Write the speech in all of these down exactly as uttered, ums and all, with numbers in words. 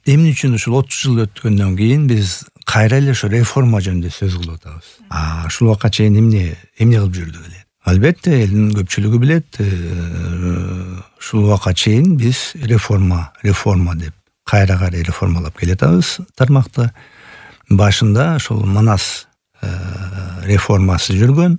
эмне үчүн ушул отуз жыл өткөндөн кийин биз кайра эле ошо реформа жөнүндө сөз кылып атабыз. А ушул убакка чейин эмне эмне кылып жүрдүк эле? Албетте элдин көпчүлүгү билет, ушул убакка чейин биз реформа, реформа деп кайра кайра реформалап келатабыз тармакты. Башында ошол Манас реформасы жүргөн.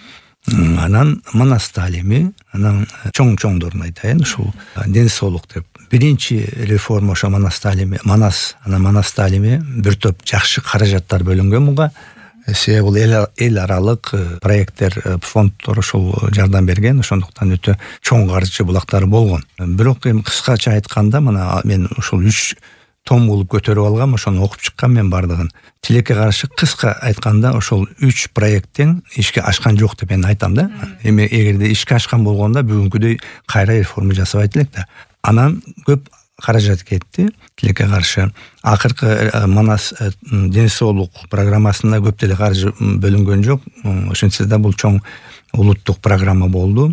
Анан Манас таалими, анан чоң-чоңдорун айтайын, ушул ден соолук деп. Биринчи реформа ошо Манас таалими, Манас, анан Манас таалими бир топ жакшы каражаттар бөлүнгөн буга. Себеби бул эл аралык проекттер, фонддор ошол жардам берген, ошондуктан өтө чоң каржы булактары болгон. Бирок эми кыскача айтканда, мына мен ушул үч том болуп көтөрүп алгам, ошону окуп чыккан мен бардыгын. Тилекке каршы кыска айтканда ошол үч проекттен ишке ашкан жок деп мен айтам да. Эми эгерде ишке ашкан болгондо бүгүнкүдөй кайра реформа жасабайт элек да. Анан көп каражат кетти. Тилекке каршы акыркы Манас ден соолук программасында көп деле каржы бөлүнгөн жок. Ошентсе да бул чоң улуттук программа болду.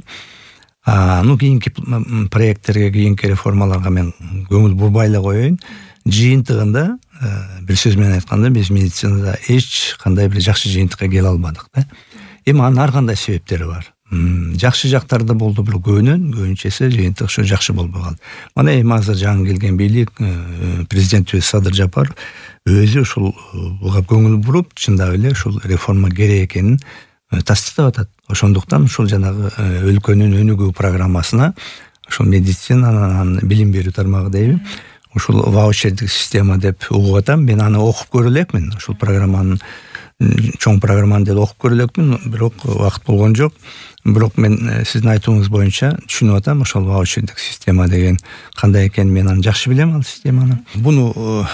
Ну кийинки проекттерге, кийинки реформаларга мен көңүл бурбай эле коеюн. Жыйынтыгында, бир сөз менен айтканда, биз медицинада эч кандай бир жакшы жыйынтыкка келе албадык да. Эми анын ар кандай себептери бар. Жакшы жактары да болду, бирок көбүнөн көбүнчөсү жыйынтык ушу жакшы болбой калды. Мына эми азыр жаңы келген бийлик, президентибиз Садыр Жапаров өзү ушул буга көңүл буруп, чындап эле ушул реформа керек экенин тастыктап атат. Ошондуктан ушул жанагы өлкөнүн өнүгүү программасына ушул медицинанын билим берүү тармагы дейби, ушул ваучердик система деп угуп атам. Мен аны окуп көрө элекмин. Ушул программанын чоң программаны деле окуп көрө элекмин, бирок убакыт болгон жок. Бирок мен сиздин айтууңуз боюнча түшүнүп атам, ошол ваучердик система деген кандай экенин мен аны жакшы билем, ал системаны. Буну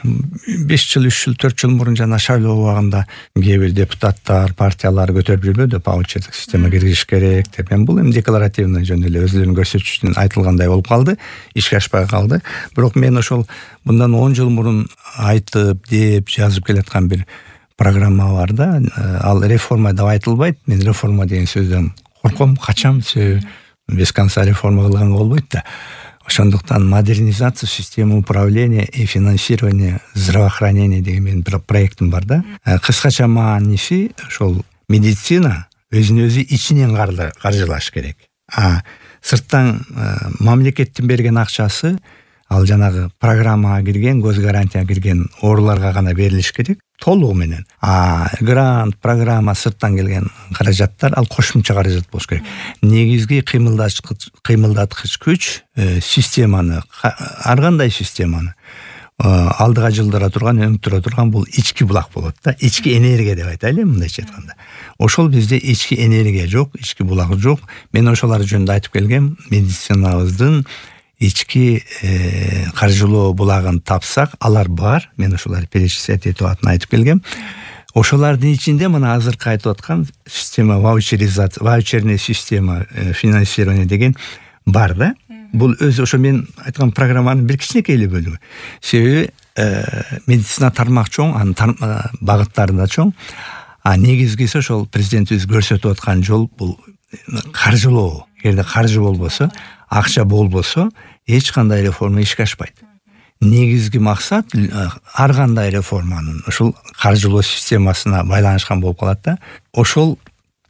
беш жыл, үч жыл, төрт жыл мурун жана шайлоо убагында кээ бир депутаттар, партиялар көтөрүп жүрбөдү, ваучердик система киргизиш керек деп. Мен бул эми декларативный жөнүндө эле өзүлөрүн көрсөтүш үчүн айтылгандай болуп калды, ишке ашпай калды. Бирок мен ошол мындан он жыл мурун айтып, деп, жазып келаткан бир программа бар да, ал реформа деп айтылбайт. Мен реформа деген сөздөн корком, качам, себеби без конца реформа кылганга болбойт да. Ошондуктан модернизация системы управления и финансирования здравоохранения деген менин бир проектим бар да. Кыскача мааниси ошол медицина өзүн өзү ичинен каржылаш керек. А сырттан мамлекеттин берген акчасы ал жанагы программага кирген, гос гарантияга кирген ооруларга гана берилиш керек толугу менен. А грант, программа, сырттан келген каражаттар ал кошумча каражат болуш керек. Негизги кыймылдаткыч кыймылдаткыч күч системаны, ар кандай системаны алдыга жылдыра турган, өнүктүрө турган бул ички булак болот да. Ички энергия деп айтайлы, мындайча айтканда. Ошол бизде ички энергия жок, ички булак жок. Мен ошолар жөнүндө айтып келгем. Медицинабыздын ички каржылоо булагын тапсак, алар бар. Мен ошоларды перечислять этип атып айтып келгем. Ошолардын ичинде мына азыркы айтып аткан система ваучеризация, ваучерный система финансирования деген бар да. Бул өзү ошо мен айткан программанын бир кичинекей эле бөлүгү. Себеби медицина тармак чоң, анын багыттары да чоң. А негизгиси ошол президентибиз көрсөтүп аткан жол бул каржылоо. Эгерде каржы болбосо, акча болбосо, эч кандай реформа ишке ашпайт. Негизги максат ар кандай реформанын ушул каржылоо системасына байланышкан болуп калат да. Ошол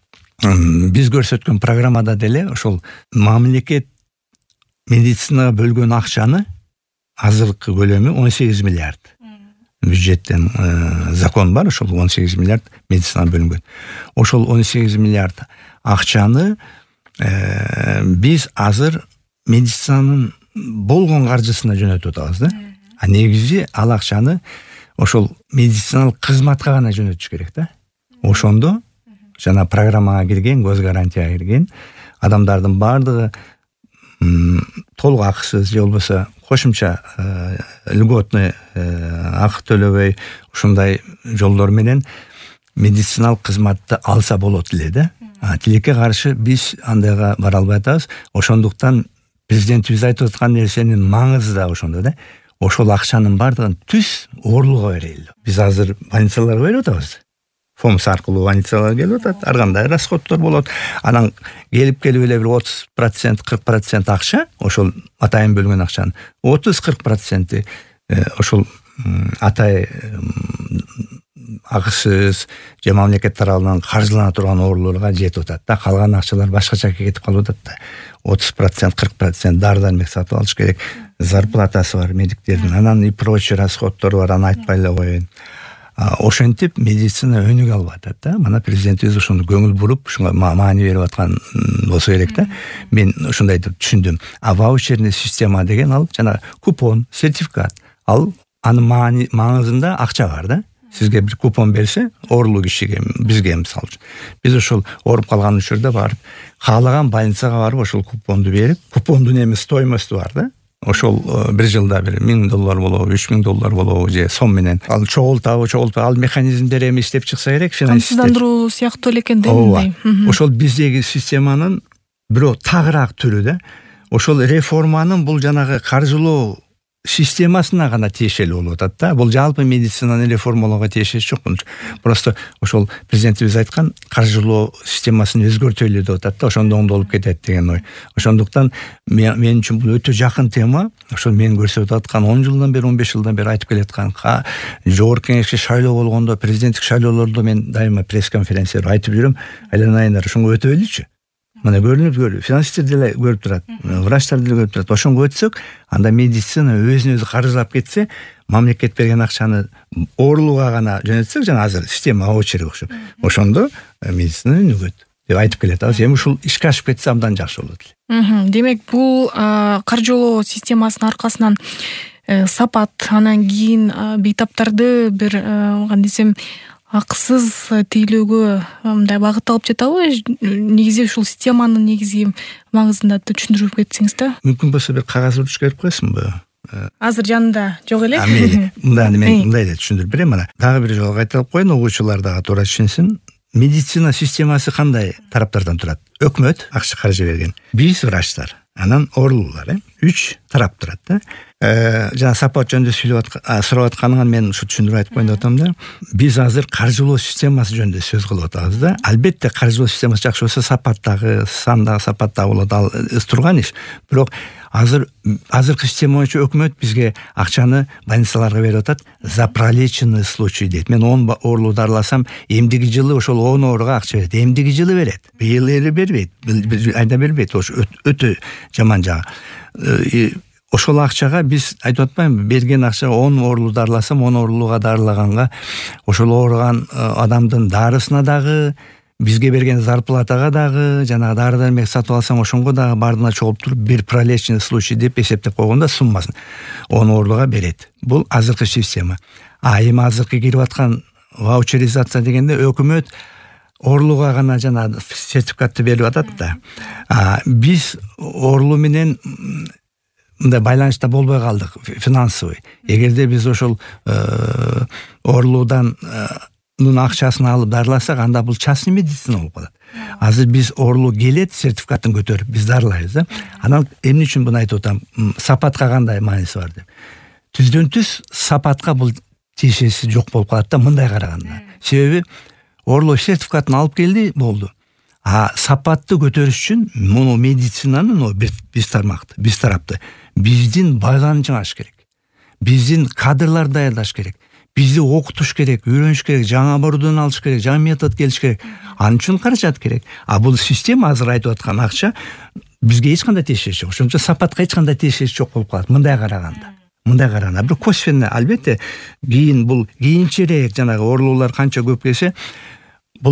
биз көрсөткөн программада деле ошол мамлекет медицинага бөлгөн акчаны азыркы көлөмү он сегиз миллиард. Бюджеттен закон бар, ошол он сегиз миллиард медицинага бөлүнгөн. Ошол он сегиз миллиард акчаны биз азыр медицинанын болгон каржысына жөнөтүп атабыз да. А негизи ал акчаны ошол медициналык кызматка гана жөнөтүш керек да. Ошондо жана программага кирген, гос гарантияга кирген адамдардын бардыгы толук акысыз же болбосо кошумча льготный акы төлөбөй ушундай жолдор менен медициналык кызматты алса болот эле да. Тилекке каршы биз андайга бара албай атабыз. Ошондуктан президентибиз айтып аткан нерсенин маңызы да ошондо да. Ошол акчанын бардыгын түз оорулуга берели. Биз азыр больницаларга берип атабыз. Фомс аркылуу больницаларга келип атат. Ар кандай расходдор болот. Анан келип келип эле бир отуз процент, кырк процент акча, ошол атайын бөлгөн акчанын отуз кырк проценти ошол атай акысыз же мамлекет тарабынан каржылана турган ооруларга жетип атат да. Калган акчалар башка жака кетип калып атат да. отуз процент кырк процент дары дармек сатып алыш керек. Зарплатасы бар медиктердин, анан и прочий расходтору бар, аны айтпай эле коеюн. Ошентип медицина өнүгө алып атат да. Мына президентибиз ошону көңүл буруп, ушуга маани берип аткан болсо керек да. Мен ушундай деп түшүндүм. А ваучерный система деген ал жана купон, сертификат. Ал анын маани маңызында акча бар да. Сизге бир купон берсе, оорулуу кишиге, бизге мисалы үчүн. Биз ошол ооруп калган учурда барып, каалаган больницага барып ошол купонду берип, купондун эми стоимости бар да. Ошол бир жылда бир миң доллар болобу, үч миң доллар болобу же сом менен ал чогултабы, чогултпай, ал механизмдер эми иштеп чыкса керек, камсыздандыруу сыяктуу эле экен да. Ошол биздеги системанын бирок тагыраак түрү да. Ошол реформанын бул жанагы каржылоо системасына гана тиешелүү болуп атат да. Бул жалпы медицинаны реформалоого тиешеси жок. Просто ошол президентибиз айткан каржылоо системасын өзгөртөлү деп атат да. Ошондо оңдолуп кетет деген ой. Ошондуктан мен үчүн бул өтө жакын тема. Ошол мен көрсөтүп аткан он жылдан бери, он беш жылдан бери айтып келаткан жогорку кеңешке шайлоо болгондо, президенттик шайлоолордо мен дайыма пресс-конференциялар айтып жүрөм. Айланайындар, ошонго өтөбөлүчү. Мына көрүнүп көрүп, финансисттер деле көрүп турат, врачтар деле көрүп турат. Ошонго өтсөк, анда медицина өзүн өзү каржылап кетсе, мамлекет берген акчаны оорулууга гана жөнөтсөк, жана азыр система очередь окшоп. Ошондо медицина өнүгөт деп айтып келет. Ал эми ушул ишке ашып кетсе абдан жакшы болот эле. Демек, бул каржылоо системасынын аркасынан сапат, анан кийин бейтаптарды бир кандай десем акысыз тейлөөгө мындай багытталып жатабы? Негизи ушул системанын негизги маңызында түшүндүрүп кетсеңиз да. Мүмкүн болсо бир кагаз уручка берип коесуңбу? Азыр жанында жок эле. Мейли. Мындай мен мындай эле түшүндүрүп берем ана. Дагы бир жолу кайталап коеюн, угуучулар дагы туура түшүнсүн. Медицина системасы кандай тараптардан турат? Өкмөт акча каржы берген. Биз врачтар, анан оорулуулар, үч тарап турат да. Жана сапат жөнүндө сүйлөп сурап атканыңан мен ушу түшүндүрүп айтып коеюн деп атам да. Биз азыр каржылоо системасы жөнүндө сөз кылып атабыз да. Албетте каржылоо системасы жакшы болсо, сапаттагы, сандагы сапаттагы болот, ал турган иш. Бирок азыр азыркы система боюнча өкмөт бизге акчаны больницаларга берип атат. За пролеченный случай дейт. Мен он оорулуу дарыласам, эмдиги жылы ошол он ооруга акча берет. Эмдиги жылы берет. Быйыл эле бербейт. Бир айда бербейт. Ошо өтө жаман жагы. Ошол акчага биз айтып атпаймынбы, берген акча он оорулуу дарыласам, он оорулууга дарылаганга ошол ооруган адамдын дарысына дагы, бизге берген зарплатага дагы, жана дары дармек сатып алсаң ошонго дагы бардына чогулуп туруп бир пролеченный случай деп эсептеп койгондо суммасын он оорулууга берет. Бул азыркы система. А эми азыркы кирип аткан ваучеризация дегенде өкмөт оорулууга гана жана сертификатты берип атат да. А биз оорулуу менен мындай байланышта болбой калдык, финансовый. Эгерде биз ошол оорулуудан акчасын алып дарыласак, анда бул частный медицина болуп калат. Азыр биз оорулуу келет, сертификатын көтөрүп биз дарылайбыз да. Анан эмне үчүн буну айтып атам? Сапатка кандай мааниси бар деп. Түздөн түз сапатка бул тиешеси жок болуп калат да, мындай караганда. Себеби оорулуу сертификатын алып келди, болду. А сапатты көтөрүш үчүн муну медицинанын биз тармакты, биз тарапты биздин байланып чыгыш керек. Биздин кадрлар даярдаш керек. Бизди окутуш керек, үйрөнүш керек, жаңы оборудование алыш керек, жаңы метод келиш керек. Анын үчүн каражат керек. А бул система азыр айтып аткан акча бизге эч кандай тиешеси жок. Ошончо сапатка эч кандай тиешеси жок болуп калат. Мындай караганда. Мындай караганда. Бир косвенно албетте кийин бул кийинчерээк жанагы оорулуулар канча көп келсе, бул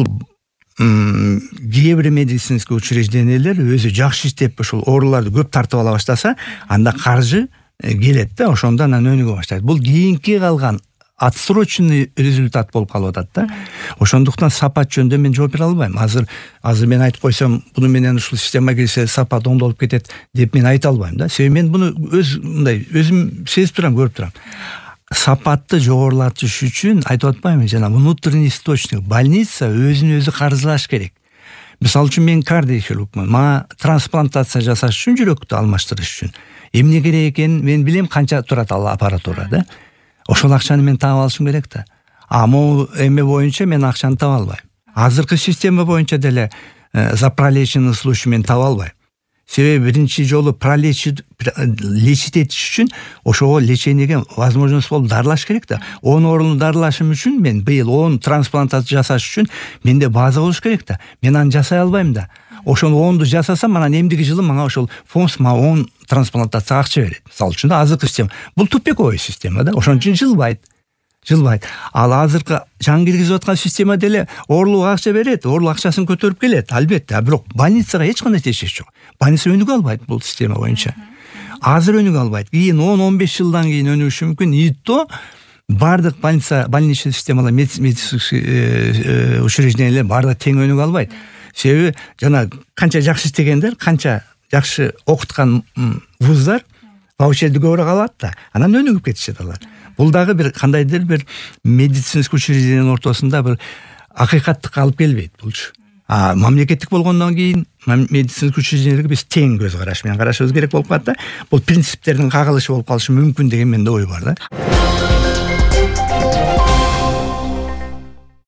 кээ бир медицинский учреждениялер өзү жакшы иштеп ошол ооруларды көп тартып ала баштаса, анда каржы келет да, ошондо анан өнүгө баштайт. Бул кийинки калган отсроченный результат болуп калып атат да. Ошондуктан сапат жөнүндө мен жооп бере албайм. Азыр азыр мен айтып койсом, буну менен ушул система келсе сапат оңдолуп кетет деп мен айта албайм да. Себеби мен буну өз мындай өзүм сезип турам, көрүп турам. Сапатты жогорулатыш үчүн айтып атпаймынбы, жана внутренний источник, больница өзүн өзү каржылаш керек. Мисалы үчүн мен кардиохирургмун. Мага трансплантация жасаш үчүн жүрөктү алмаштырыш үчүн эмне керек экенин мен билем, канча турат ал аппаратура да. Ошол акчаны мен таап алышым керек да. А могу эме боюнча мен акчаны таба албайм. Азыркы система боюнча деле за пролеченный случай мен таба албайм. себеби биринчи жолу пролечить лечить этиш үчүн ошого лечениеге возможность болуп дарылаш керек да. он орунду дарылашым үчүн мен быйыл он трансплантация жасаш үчүн менде база болуш керек да. Мен аны жасай албайм да. Ошону онду жасасам, анан эмдиги жылы мага ошол фонд мага он трансплантация акча берет. Мисалы үчүн да, азыркы система бул тупиковый система да. Ошон үчүн жылбайт. Жылбайт. Ал азыркы жаңы киргизип аткан система деле оорулук акча берет, оорулук акчасын көтөрүп келет, албетте. Бирок больницага эч кандай тиешеси жок. Больница өнүгө албайт бул система боюнча. Азыр өнүгө албайт. Кийин он он беш жылдан кийин өнүгүшү мүмкүн. ИТО бардык больница, больничный системалар, медицинский учреждениялер бардыгы тең өнүгө албайт. Себеби жана канча жакшы иштегендер, канча жакшы окуткан вуздар ваучерди көбүрөөк алат да. Анан өнүгүп кетишет алар. Бул дагы бир кандайдыр бир медицинский учреждениянын ортосунда бир акыйкаттыкка алып келбейт булчу. А мамлекеттик болгондон кийин медицинский учреждениялерге биз тең көз караш менен карашыбыз керек болуп калат да. Бул принциптердин кагылышы болуп калышы мүмкүн деген менде ой бар да.